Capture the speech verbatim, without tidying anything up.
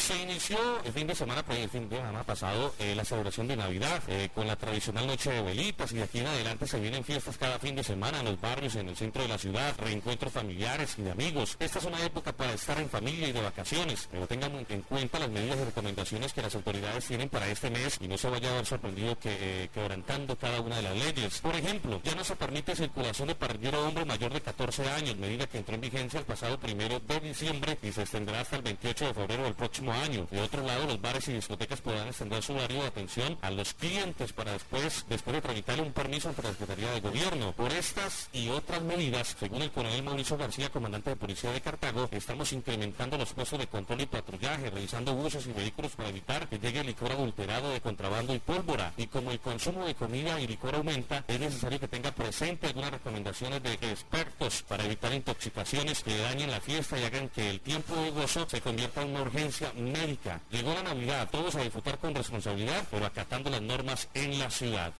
Se inició el fin de semana, el fin de semana pasado, eh, la celebración de Navidad, eh, con la tradicional noche de velitas, y de aquí en adelante se vienen fiestas cada fin de semana en los barrios, en el centro de la ciudad, reencuentros familiares y de amigos. Esta es una época para estar en familia y de vacaciones, pero tengan en cuenta las medidas y recomendaciones que las autoridades tienen para este mes y no se vaya a ver sorprendido que, eh, quebrantando cada una de las leyes. Por ejemplo, ya no se permite circulación de parrillero hombre mayor de catorce años, medida que entró en vigencia el pasado primero de diciembre y se extenderá hasta el veintiocho de febrero del próximo año. De otro lado, los bares y discotecas podrán extender su horario de atención a los clientes para después, después de tramitarle un permiso ante la Secretaría de Gobierno. Por estas y otras medidas, según el coronel Mauricio García, comandante de Policía de Cartago, estamos incrementando los puestos de control y patrullaje, revisando buses y vehículos para evitar que llegue licor adulterado de contrabando y pólvora. Y como el consumo de comida y licor aumenta, es necesario que tenga presente algunas recomendaciones de expertos para evitar intoxicaciones que dañen la fiesta y hagan que el tiempo de gozo se convierta en una urgencia médica. Llegó la Navidad, todos a disfrutar con responsabilidad, pero acatando las normas en la ciudad.